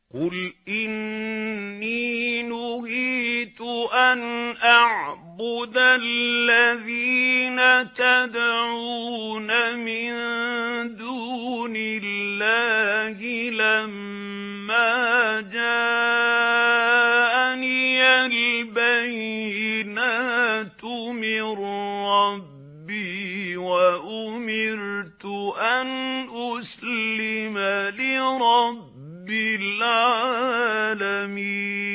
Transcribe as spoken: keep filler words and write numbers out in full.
قُلْ إِنِّي نُهِيتُ أَنْ أَعْبُدَ الَّذِينَ تَدْعُونَ مِن دُونِ اللَّهِ لَمَّا جَاءَنِيَ الْبَيِّنَاتُ مِن رَّبِّي وَأُمِرْتُ أَنْ أُسْلِمَ لِرَبِّ الْعَالَمِينَ